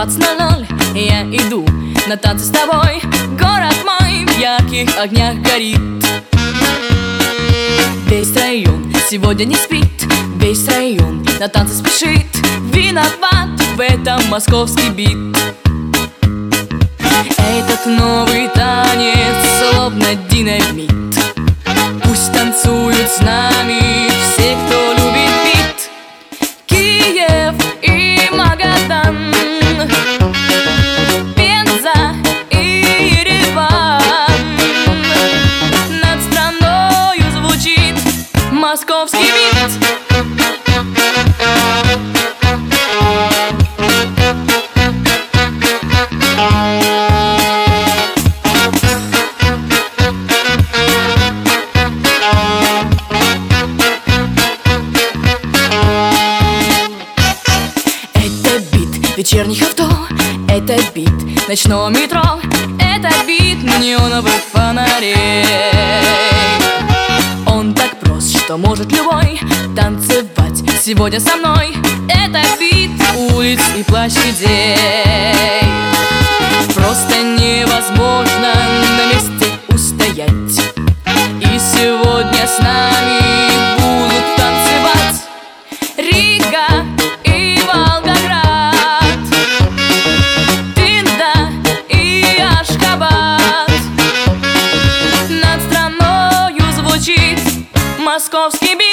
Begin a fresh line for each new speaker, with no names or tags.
20:00 я иду на танцы с тобой. Город мой в ярких огнях горит. Весь район сегодня не спит, весь район на танцы спешит. Виноват в этом московский бит. Этот новый танец словно динамит. Пусть танцуют с нами все, кто любит бит. Киев и Магадан, Пенза и Ереван. Над страною звучит московский бит. Вечерних авто, это бит ночного метро, это бит неоновых фонарей. Он так прост, что может любой танцевать сегодня со мной. Это бит улиц и площадей. Просто невозможно на месте устоять. И сегодня с нами будут танцевать Рига и Волгоград, московский бит.